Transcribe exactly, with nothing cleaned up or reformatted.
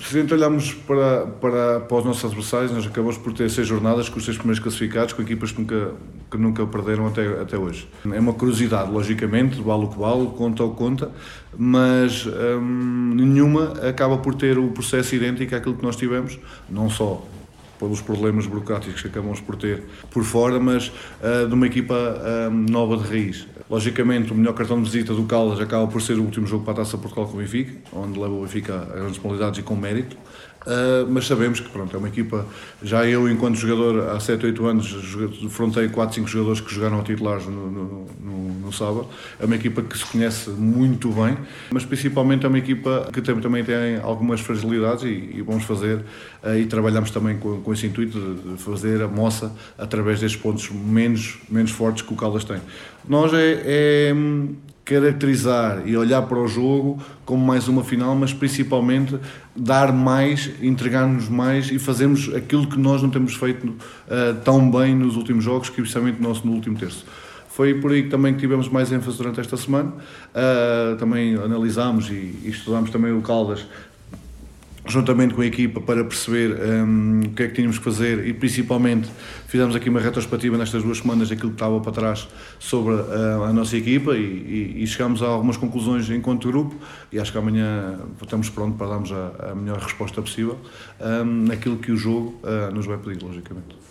Se olharmos para, para, para os nossos adversários, nós acabamos por ter seis jornadas com os seis primeiros classificados, com equipas que nunca, que nunca perderam até, até hoje. É uma curiosidade, logicamente, vale o que vale, conta o que conta, mas hum, nenhuma acaba por ter o processo idêntico àquilo que nós tivemos, não só pelos problemas burocráticos que acabamos por ter por fora, mas uh, de uma equipa uh, nova de raiz. Logicamente, o melhor cartão de visita do Caldas acaba por ser o último jogo para a Taça Portugal com o Benfica, onde leva o Benfica a grandes penalidades e com mérito. Uh, mas sabemos que pronto, é uma equipa, já eu enquanto jogador há sete, oito anos defrontei quatro, cinco jogadores que jogaram a titulares no, no, no, no sábado, é uma equipa que se conhece muito bem, mas principalmente é uma equipa que tem, também tem algumas fragilidades e, e vamos fazer uh, e trabalhamos também com, com esse intuito de fazer a moça através destes pontos menos, menos fortes que o Caldas tem. Nós é, é caracterizar e olhar para o jogo como mais uma final, mas principalmente dar mais, entregar-nos mais e fazermos aquilo que nós não temos feito uh, tão bem nos últimos jogos, que principalmente no, no último terço. Foi por aí que também que tivemos mais ênfase durante esta semana. Uh, também analisámos e, e estudámos também o Caldas juntamente com a equipa para perceber um, o que é que tínhamos que fazer e principalmente fizemos aqui uma retrospectiva nestas duas semanas daquilo que estava para trás sobre uh, a nossa equipa e, e, e chegámos a algumas conclusões enquanto grupo e acho que amanhã estamos prontos para darmos a, a melhor resposta possível um, naquilo que o jogo uh, nos vai pedir, logicamente.